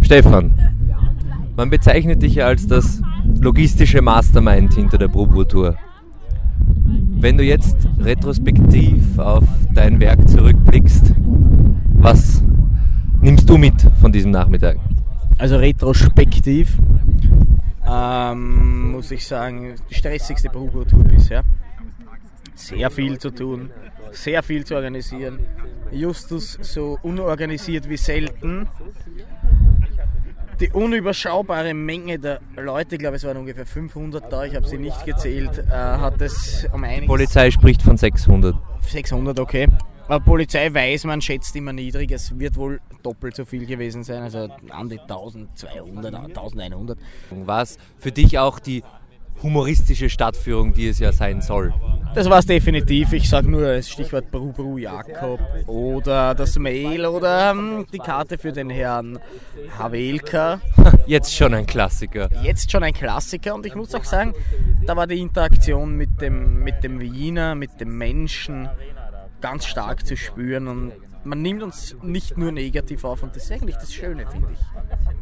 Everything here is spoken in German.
Stefan, man bezeichnet dich ja als das logistische Mastermind hinter der Pro-Tour. Wenn du jetzt retrospektiv auf dein Werk zurückblickst, was nimmst du mit von diesem Nachmittag? Also retrospektiv muss ich sagen, die stressigste Pro-Tour bisher. Sehr viel zu tun, sehr viel zu organisieren. Justus so unorganisiert wie selten. Die unüberschaubare Menge der Leute, ich glaube es waren ungefähr 500 da, ich habe sie nicht gezählt, hat es um einiges... Die Polizei spricht von 600. 600, okay. Aber Polizei weiß, man schätzt immer niedrig, es wird wohl doppelt so viel gewesen sein, also an die 1200, 1100. War es für dich auch die humoristische Stadtführung, die es ja sein soll? Das war es definitiv. Ich sage nur das Stichwort Bru Jakob oder das Mail oder die Karte für den Herrn Havelka. Jetzt schon ein Klassiker. Jetzt schon ein Klassiker und ich muss auch sagen, da war die Interaktion mit dem Wiener, mit dem Menschen ganz stark zu spüren und man nimmt uns nicht nur negativ auf und das ist eigentlich das Schöne, finde ich.